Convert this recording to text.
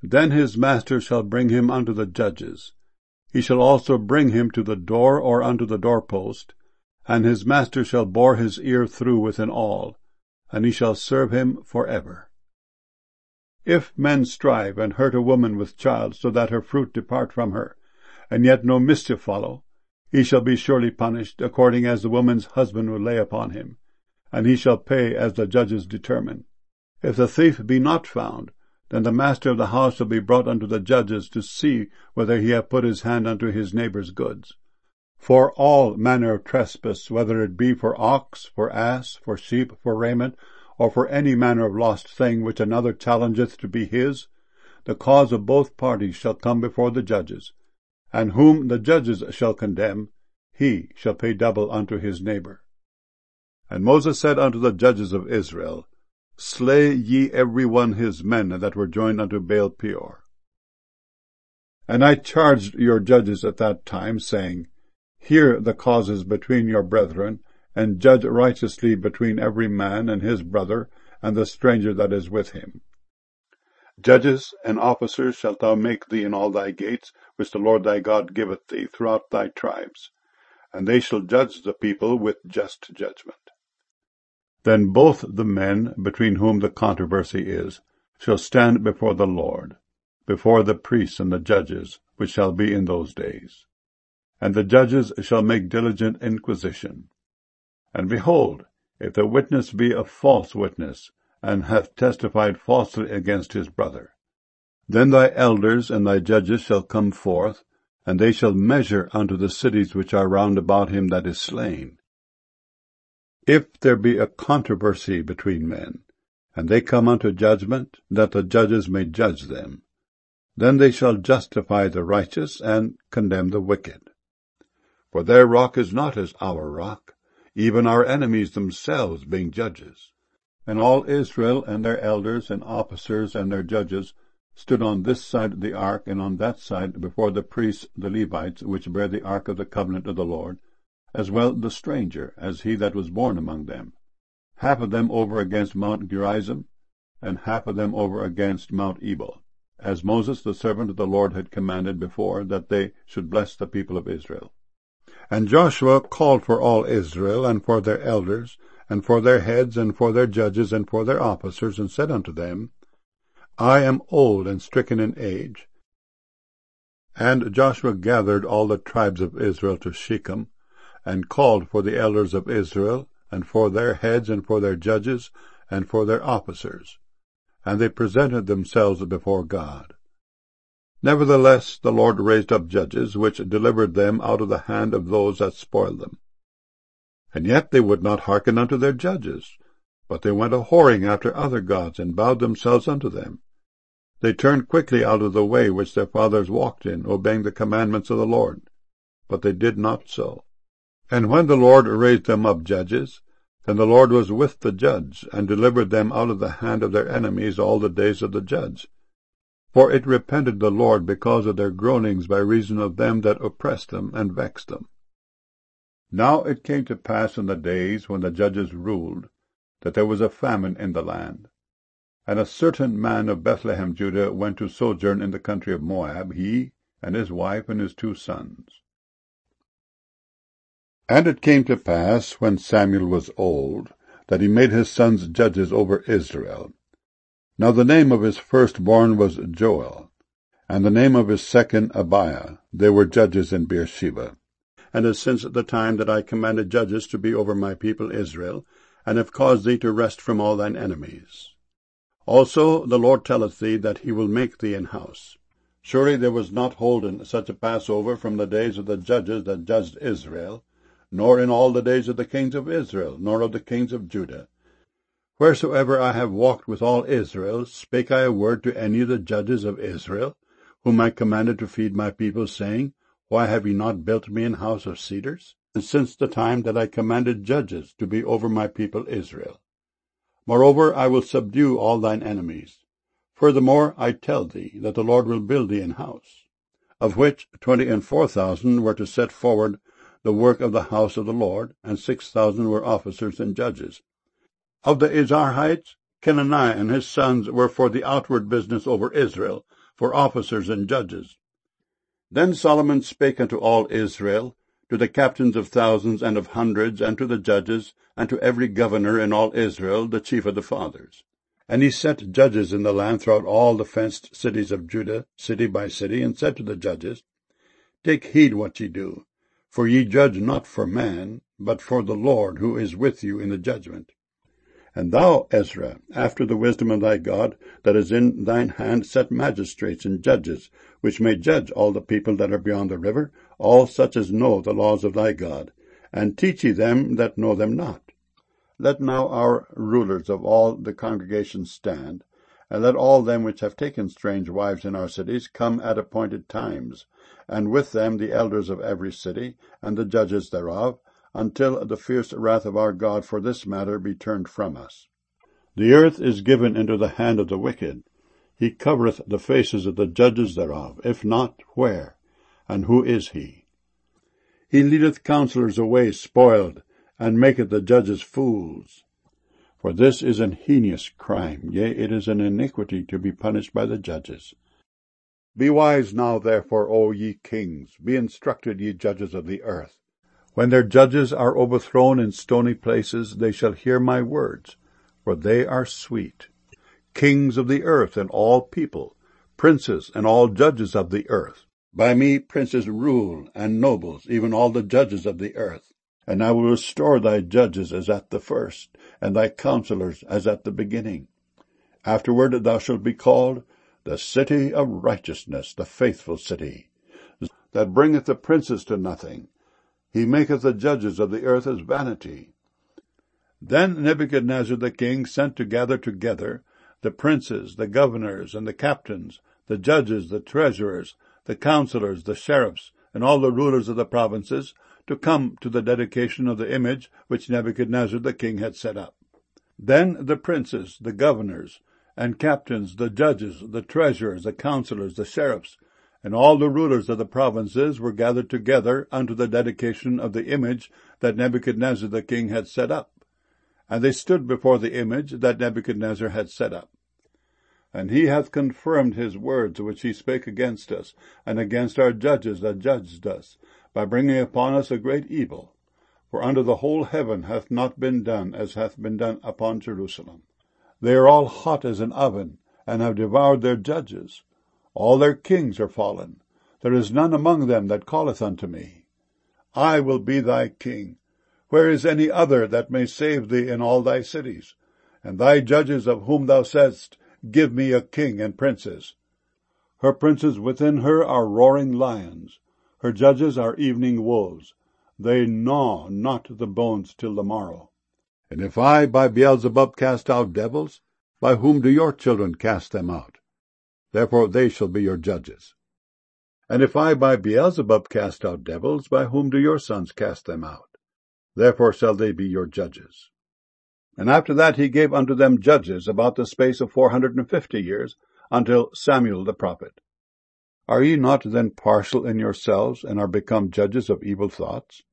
Then his master shall bring him unto the judges. He shall also bring him to the door or unto the doorpost, and his master shall bore his ear through with an awl, and he shall serve him for ever. If men strive and hurt a woman with child, so that her fruit depart from her, and yet no mischief follow, he shall be surely punished, according as the woman's husband will lay upon him, and he shall pay as the judges determine. If the thief be not found, then the master of the house shall be brought unto the judges, to see whether he have put his hand unto his neighbour's goods. For all manner of trespass, whether it be for ox, for ass, for sheep, for raiment, or for any manner of lost thing which another challengeth to be his, the cause of both parties shall come before the judges, and whom the judges shall condemn, he shall pay double unto his neighbour. And Moses said unto the judges of Israel, Slay ye every one his men that were joined unto Baal-peor. And I charged your judges at that time, saying, Hear the causes between your brethren, and judge righteously between every man and his brother, and the stranger that is with him. Judges and officers shalt thou make thee in all thy gates, which the Lord thy God giveth thee throughout thy tribes, and they shall judge the people with just judgment. Then both the men, between whom the controversy is, shall stand before the Lord, before the priests and the judges, which shall be in those days. And the judges shall make diligent inquisition. And behold, if the witness be a false witness, and hath testified falsely against his brother, then thy elders and thy judges shall come forth, and they shall measure unto the cities which are round about him that is slain. If there be a controversy between men, and they come unto judgment, that the judges may judge them, then they shall justify the righteous, and condemn the wicked. For their rock is not as our rock, even our enemies themselves being judges. And all Israel and their elders and officers and their judges stood on this side of the ark and on that side before the priests the Levites, which bear the ark of the covenant of the Lord, as well the stranger as he that was born among them, half of them over against Mount Gerizim, and half of them over against Mount Ebal, as Moses the servant of the Lord had commanded before, that they should bless the people of Israel. And Joshua called for all Israel, and for their elders, and for their heads, and for their judges, and for their officers, and said unto them, I am old and stricken in age. And Joshua gathered all the tribes of Israel to Shechem, and called for the elders of Israel, and for their heads, and for their judges, and for their officers. And they presented themselves before God. Nevertheless the Lord raised up judges, which delivered them out of the hand of those that spoiled them. And yet they would not hearken unto their judges, but they went a-whoring after other gods, and bowed themselves unto them. They turned quickly out of the way which their fathers walked in, obeying the commandments of the Lord. But they did not so. And when the Lord raised them up judges, then the Lord was with the judge, and delivered them out of the hand of their enemies all the days of the judge. For it repented the Lord because of their groanings by reason of them that oppressed them and vexed them. Now it came to pass in the days when the judges ruled, that there was a famine in the land. And a certain man of Bethlehem, Judah, went to sojourn in the country of Moab, he, and his wife, and his 2 sons. And it came to pass, when Samuel was old, that he made his sons judges over Israel. Now the name of his firstborn was Joel, and the name of his second Abiah. They were judges in Beersheba. And as since the time that I commanded judges to be over my people Israel, and have caused thee to rest from all thine enemies. Also the Lord telleth thee that he will make thee an house. Surely there was not holden such a Passover from the days of the judges that judged Israel, nor in all the days of the kings of Israel, nor of the kings of Judah. Wheresoever I have walked with all Israel, spake I a word to any of the judges of Israel, whom I commanded to feed my people, saying, Why have ye not built me an house of cedars? And since the time that I commanded judges to be over my people Israel. Moreover, I will subdue all thine enemies. Furthermore, I tell thee that the Lord will build thee an house, of which 24,000 were to set forward the work of the house of the Lord, and 6,000 were officers and judges. Of the Izrahites, Kenani and his sons were for the outward business over Israel, for officers and judges. Then Solomon spake unto all Israel, to the captains of thousands and of hundreds, and to the judges, and to every governor in all Israel, the chief of the fathers. And he set judges in the land throughout all the fenced cities of Judah, city by city, and said to the judges, Take heed what ye do, for ye judge not for man, but for the Lord, who is with you in the judgment. And thou, Ezra, after the wisdom of thy God that is in thine hand, set magistrates and judges, which may judge all the people that are beyond the river, all such as know the laws of thy God, and teach ye them that know them not. Let now our rulers of all the congregation stand, and let all them which have taken strange wives in our cities come at appointed times, and with them the elders of every city, and the judges thereof, until the fierce wrath of our God for this matter be turned from us. The earth is given into the hand of the wicked. He covereth the faces of the judges thereof. If not, where? And who is he? He leadeth counselors away spoiled, and maketh the judges fools. For this is an heinous crime, yea, it is an iniquity to be punished by the judges. Be wise now, therefore, O ye kings, be instructed, ye judges of the earth. When their judges are overthrown in stony places, they shall hear my words, for they are sweet. Kings of the earth and all people, princes and all judges of the earth. By me princes rule, and nobles, even all the judges of the earth. And I will restore thy judges as at the first, and thy counselors as at the beginning. Afterward thou shalt be called the city of righteousness, the faithful city, that bringeth the princes to nothing. He maketh the judges of the earth as vanity. Then Nebuchadnezzar the king sent to gather together the princes, the governors, and the captains, the judges, the treasurers, the counselors, the sheriffs, and all the rulers of the provinces, to come to the dedication of the image which Nebuchadnezzar the king had set up. Then the princes, the governors, and captains, the judges, the treasurers, the counselors, the sheriffs, and all the rulers of the provinces were gathered together unto the dedication of the image that Nebuchadnezzar the king had set up. And they stood before the image that Nebuchadnezzar had set up. And he hath confirmed his words which he spake against us, and against our judges that judged us, by bringing upon us a great evil. For under the whole heaven hath not been done as hath been done upon Jerusalem. They are all hot as an oven, and have devoured their judges. All their kings are fallen. There is none among them that calleth unto me. I will be thy king. Where is any other that may save thee in all thy cities? And thy judges of whom thou saidst, Give me a king and princes. Her princes within her are roaring lions. Her judges are evening wolves. They gnaw not the bones till the morrow. And if I by Beelzebub cast out devils, by whom do your children cast them out? Therefore they shall be your judges. And if I by Beelzebub cast out devils, by whom do your sons cast them out? Therefore shall they be your judges. And after that he gave unto them judges about the space of 450 years, until Samuel the prophet. Are ye not then partial in yourselves, and are become judges of evil thoughts?